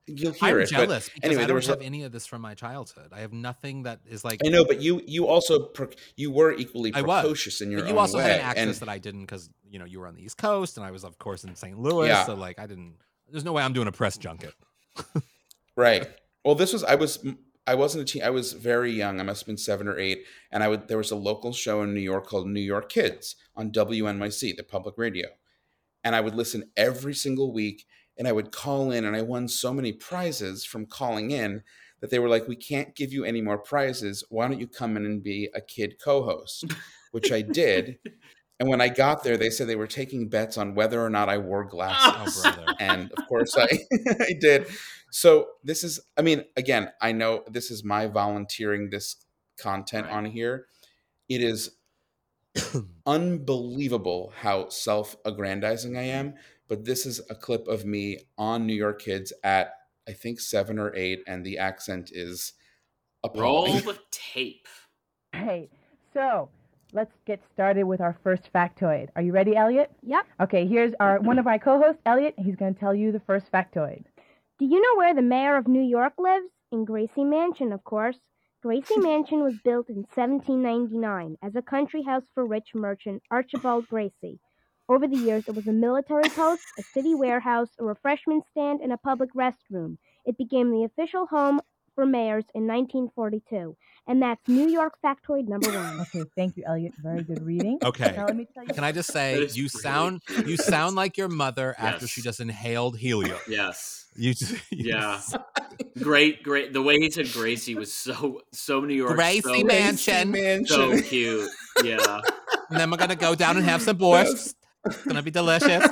you'll hear I'm it. jealous but because anyway, I there don't was. have A, any of this from my childhood. I have nothing that is like. I know, but you you also pre- you were equally I was. precocious in your But you own also way. had an access and that I didn't because you know you were on the East Coast and I was of course in Saint Louis. Yeah. So like I didn't. There's no way I'm doing a press junket. Right. Well, this was I was I wasn't a teen. I was very young. I must have been seven or eight, and I would. There was a local show in New York called New York Kids on W N Y C, the public radio, and I would listen every single week. And I would call in, and I won so many prizes from calling in that they were like, "We can't give you any more prizes. Why don't you come in and be a kid co-host?" Which I did. And when I got there, they said they were taking bets on whether or not I wore glasses. Oh, brother. And of course I, I did. So this is, I mean, again, I know this is my volunteering this content Right. on here. It is unbelievable how self-aggrandizing I am. But this is a clip of me on New York Kids at, I think, seven or eight. And the accent is appalling. Roll the tape. Right. So let's get started with our first factoid. Are you ready, Elliot? Yep. Okay, here's our one of our co-hosts, Elliot. He's going to tell you the first factoid. Do you know where the mayor of New York lives? In Gracie Mansion, of course. Gracie Mansion was built in seventeen ninety-nine as a country house for rich merchant Archibald Gracie. Over the years, it was a military post, a city warehouse, a refreshment stand, and a public restroom. It became the official home for mayors in nineteen forty-two. And that's New York factoid number one. Okay, thank you, Elliot. Very good reading. Okay. Now let me tell you. Can I just That say is you pretty sound you sound like your mother after Yes. she just inhaled helium. Yes. You, just, you Yeah. Great, great. The way he said Gracie was so so New York. Gracie so, Mansion. Mansion. So cute. Yeah. And then we're gonna go down and have some borscht. It's gonna be delicious.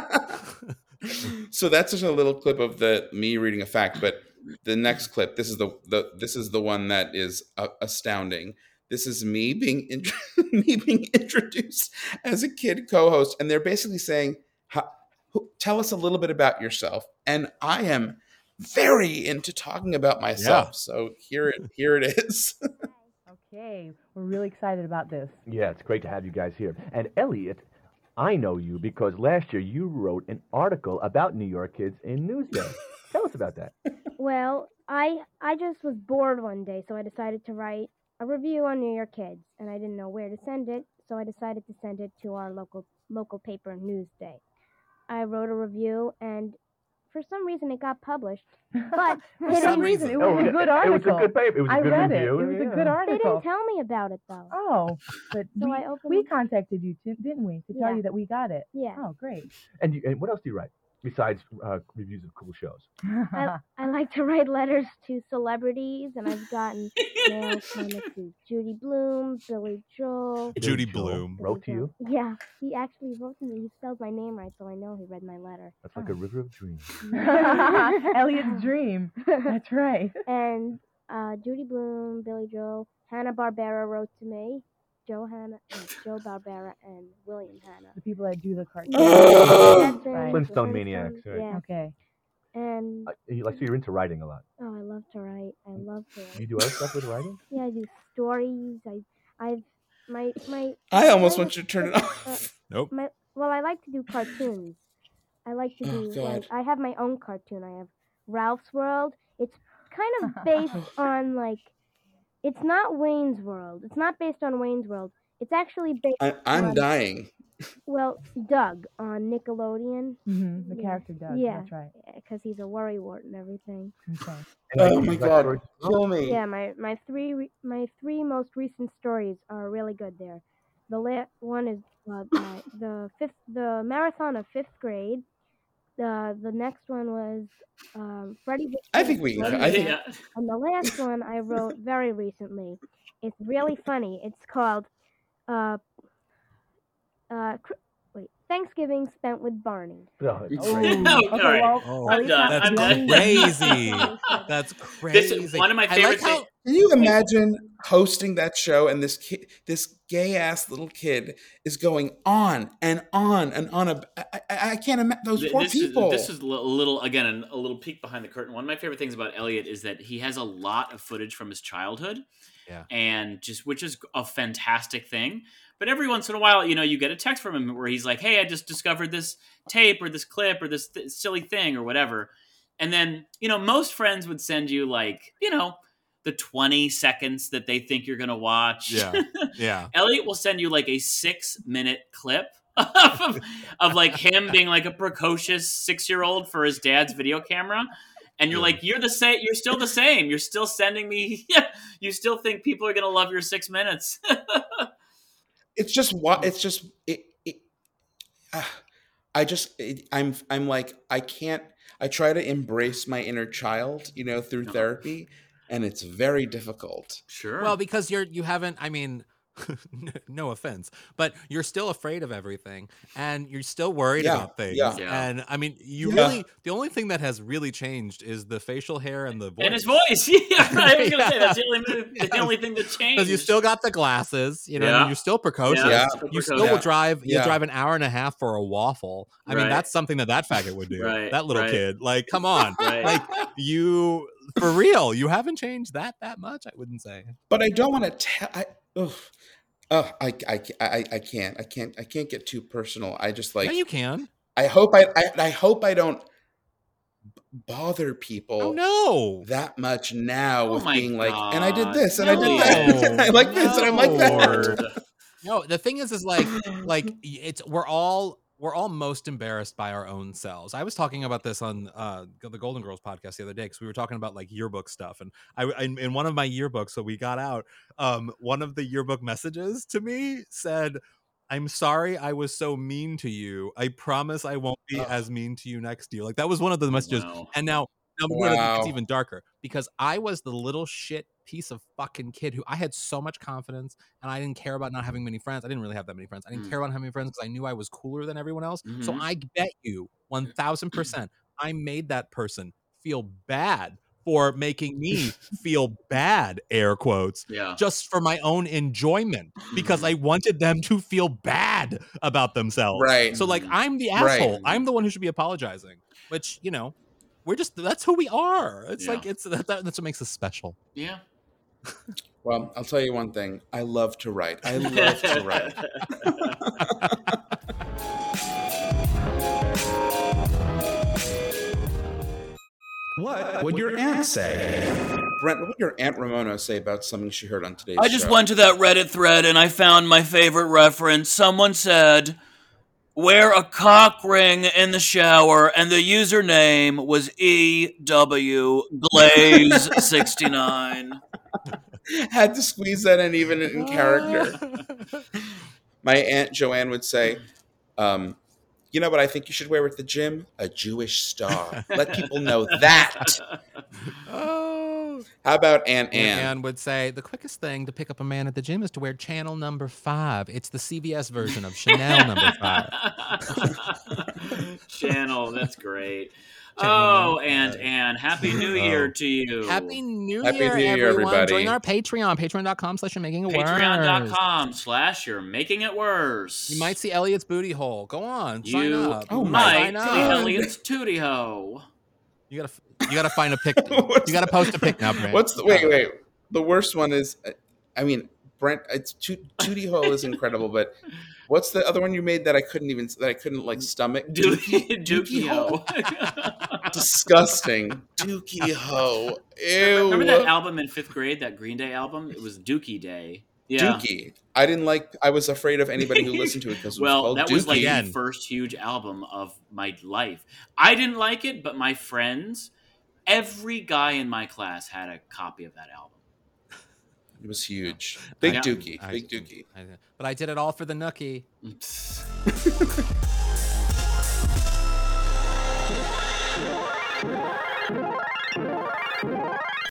So that's just a little clip of the me reading a fact, but the next clip, this is the, the this is the one that is uh, astounding. This is me being int- me being introduced as a kid co-host, and they're basically saying, "How- who- "Tell us a little bit about yourself." And I am very into talking about myself. Yeah. So here it here it is. Okay, we're really excited about this. Yeah, it's great to have you guys here. And Elliot, I know you because last year you wrote an article about New York Kids in Newsday. Tell us about that. Well, I I just was bored one day, so I decided to write a review on New York Kids, and I didn't know where to send it, so I decided to send it to our local local paper, Newsday. I wrote a review, and for some reason it got published, but For they some didn't, reason, it Oh, was a yeah, good It article. was a good paper. It was a I good read review. it. It was a yeah. good they article. didn't tell me about it though. Oh, but So we, I opened we it. contacted you, ti- didn't we, to tell Yeah. you that we got it? Yeah. Oh, great. And, you, and what else do you write besides uh, reviews of cool shows? I, I like to write letters to celebrities, and I've gotten mail from let's see, Judy Blume, Billy Joel. Judy Joel Blume. Billy wrote to you. Joel. Yeah, he actually wrote to me. He spelled my name right, so I know he read my letter. That's like a river of dreams. Elliot's dream. That's right. And uh, Judy Blume, Billy Joel, Hanna Barbera wrote to me. Joe Hanna, no, Joe Barbera, and William Hanna. The people that do the cartoons. Jetsons, Right. the Flintstone Maniacs, Flintstones, right. Yeah, Okay. and Uh, you, like, so you're into writing a lot. oh, I love to write. I love to You write. do other stuff with writing? Yeah, I do stories. I, I've my my. I almost my- want you to turn it off. Nope. My well, I like to do cartoons. I like to Oh, do like God. I have my own cartoon. I have Ralph's World. It's kind of based on like it's not Wayne's World. It's not based on Wayne's World. It's actually based I, I'm on dying. well Doug on Nickelodeon. hmm The Yeah. character Doug. Yeah. That's right. Because he's a worrywart and everything. Okay. And, like, Oh you my write God. stories- Kill me. Yeah, my my three re- my three most recent stories are really good there. The last one is uh, my, the fifth the marathon of fifth grade. The the next one was um, Freddie. I think we can. Freddie I think Yeah. And the last one I wrote very recently. It's really funny. It's called uh uh cr- wait Thanksgiving spent with Barney. Oh, it's Oh, great. No, okay, all right. well, Oh, I'm done. that's I'm done. crazy. That's This crazy. is one of my I favorite like how, things. Can you imagine hosting that show and this kid, this gay ass little kid is going on and on and on? A, I, I, I can't imagine those Th- poor this people. Is, this is a little again an- a little peek behind the curtain. One of my favorite things about Elliot is that he has a lot of footage from his childhood, Yeah. and just which is a fantastic thing. But every once in a while, you know, you get a text from him where he's like, "Hey, I just discovered this tape or this clip or this th- silly thing or whatever." And then, you know, most friends would send you like, you know, the twenty seconds that they think you're going to watch. Yeah. Yeah. Elliot will send you like a six minute clip of, of like him being like a precocious six year old for his dad's video camera. And you're like, you're the same. You're still the same. You're still sending me. You still think people are going to love your six minutes. It's just what it's just it, it uh, I just it, I'm I'm like I can't I try to embrace my inner child, you know, through therapy, and it's very difficult. Sure. Well, because you're you haven't, I mean, no offense, but you're still afraid of everything and you're still worried Yeah, about things. yeah. Yeah. And I mean, you Yeah. really, the only thing that has really changed is the facial hair and the voice. And his voice. Yeah, I was going to say that's the only, the Yes. only thing that changed. Because you still got the glasses, you know, Yeah. you're still precocious. Yeah. You still Yeah. will drive, you Yeah. drive an hour and a half for a waffle. I mean, Right. that's something that that faggot would do. Right, That little right. kid, like, come on, Right. like you, for real, you haven't changed that that much. I wouldn't say. But I don't want to tell. I, ugh. Oh, I, I, I, I can't. I can't. I can't get too personal. I just like. Yeah, you can. I hope I, I. I hope I don't b- bother people Oh no. that much now Oh with my being like, and I did God. this, and I did No. that, and I like this, and I'm like that. Lord. No, the thing is, is like, like it's we're all we're all most embarrassed by our own selves. I was talking about this on uh, the Golden Girls podcast the other day because we were talking about like yearbook stuff, and I in, in one of my yearbooks that we got out, um, one of the yearbook messages to me said, "I'm sorry I was so mean to you. I promise I won't be Oh. as mean to you next year." Like that was one of the messages, Wow. and now. Now, we're gonna- Wow. it's even darker because I was the little shit piece of fucking kid who I had so much confidence and I didn't care about not having many friends. I didn't really have that many friends. I didn't Mm. care about having friends because I knew I was cooler than everyone else. So Mhm. I bet you one thousand percent I made that person feel bad for making me feel bad, air quotes, Yeah. just for my own enjoyment because I wanted them to feel bad about themselves. Right. So like I'm the Right. asshole. I'm the one who should be apologizing, which, you know, we're just that's who we are. It's Yeah. like it's that, that- that's what makes us special. Yeah. Well, I'll tell you one thing. I love to write. I love to write. What would your aunt say? Brent, what would your Aunt Ramona say about something she heard on today's I just show? went to that Reddit thread and I found my favorite reference. Someone said, wear a cock ring in the shower, and the username was E W Glaze sixty-nine. Had to squeeze that in even in character. My Aunt Joanne would say, um, you know what I think you should wear at the gym? A Jewish star. Let people know that. Oh. How about Aunt And Ann? Ann would say the quickest thing to pick up a man at the gym is to wear channel number five. It's the C V S version of Chanel number five. Channel, that's great. Channel Oh, number and five. and Happy New Year to you. Happy New Happy Year, New Year, everyone. everybody. Join our Patreon, patreon.com slash you're making it worse. Patreon.com slash you're making it worse. You might see Elliot's booty hole. Go on, sign You up. Oh my might Sign see up. Elliot's tootie hoe. You gotta, you gotta find a pic. What's You gotta the- post a pic now, Brent. What's the wait? Wait. The worst one is, uh, I mean, Brent. It's Toot- Tootie Hole is incredible, but what's the other one you made that I couldn't even that I couldn't like stomach? Dookie, Dookie hoe. Disgusting. Dookie Ho. Ew. Remember that album in fifth grade, that Green Day album? It was Dookie Day. Yeah. Dookie. I didn't like. I was afraid of anybody who listened to it because it was Well, called that Dookie. was like Again. the first huge album of my life. I didn't like it, but my friends, every guy in my class had a copy of that album. It was huge. Big Yeah. Dookie. I- Big Dookie. I- but I did it all for the nookie.